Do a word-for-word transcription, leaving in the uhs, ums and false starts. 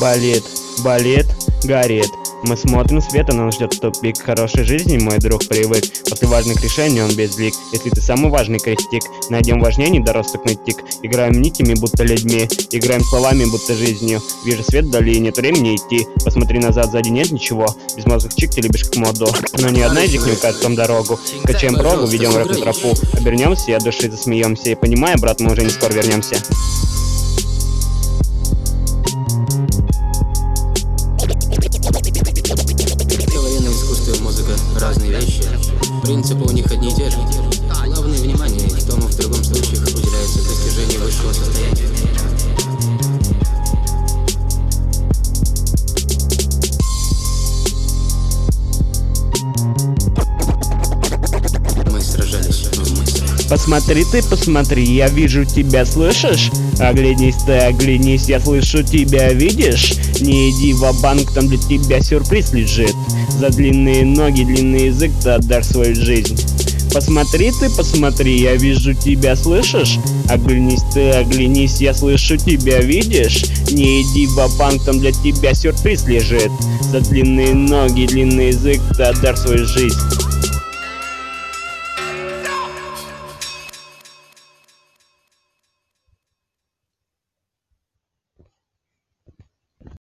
Болит, болит, горит. Мы смотрим свет, а нас ждет тупик. Хорошей жизни мой друг привык. После важных решений он безлик. Если ты самый важный крестик, найдем важнее недоросток тик. Играем нитями, будто людьми. Играем словами, будто жизнью. Вижу свет вдали, нет времени идти. Посмотри назад, сзади нет ничего. Без мозг чик, ты любишь как моду. Но ни одна из них не укажет вам дорогу. Качаем прогу, ведем рэп на тропу. Обернемся и от души засмеемся. И понимая, брат, мы уже не скоро вернемся. Музыка — разные вещи, принципы у них одни и те же. Главное внимание к тому, в другом случае уделяется достижению высшего состояния. Мы сражались в мыслях. Посмотри ты, посмотри, я вижу тебя, слышишь? Оглянись ты, оглянись, я слышу тебя, видишь? Не иди ва-банк, там для тебя сюрприз лежит. За длинные ноги, длинный язык ты отдашь свою жизнь. Посмотри ты, посмотри, я вижу тебя, слышишь? Оглянись ты, оглянись, я слышу тебя, видишь? Не иди ва-банк, там для тебя сюрприз лежит. За длинные ноги, длинный язык ты отдашь свою жизнь.